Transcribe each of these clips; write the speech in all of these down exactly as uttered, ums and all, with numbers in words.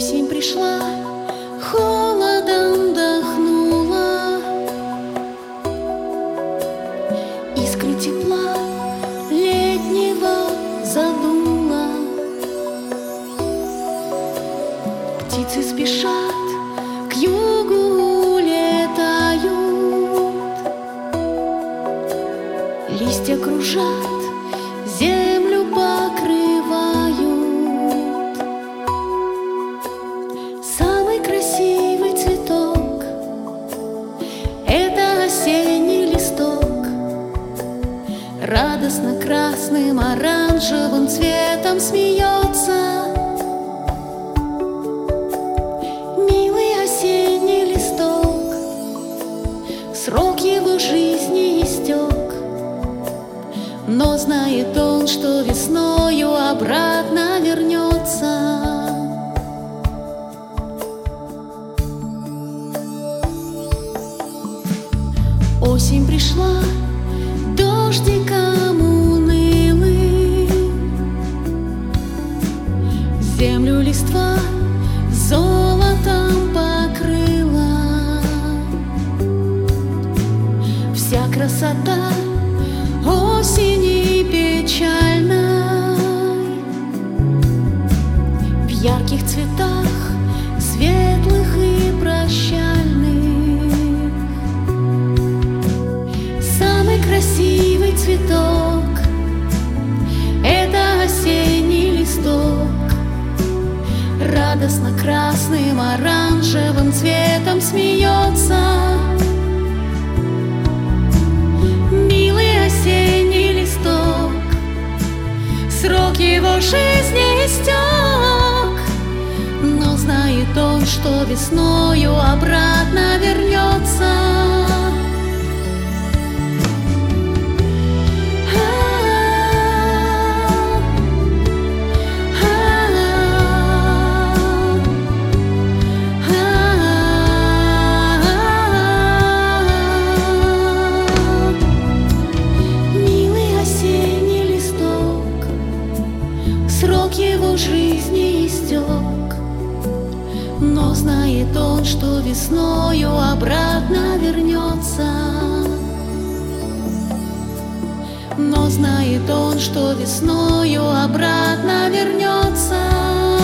Осень пришла, холодом дохнула, искры тепла летнего задуло. Птицы спешат, к югу летают, листья кружат, землю покрывают. Самый красивый цветок — это осенний листок, радостно красным, оранжевым цветом смеется. Милый осенний листок, срок его жизни истек, но знает он, что весною обратно вернется. Осень пришла дождиком унылым, землю листва золотом покрыла. Вся красота осени печальной в ярких цветах, светлых и прощальных. Самый красивый цветок — это осенний листок, радостно красным, оранжевым цветом смеется. Милый осенний листок, срок его жизни истек, но знает он, что весною обратно вернется. Срок его жизни истек, но знает он, что весною обратно вернется. Но знает он, что весною обратно вернется.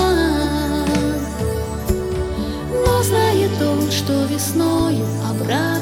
Но знает он, что весною обратно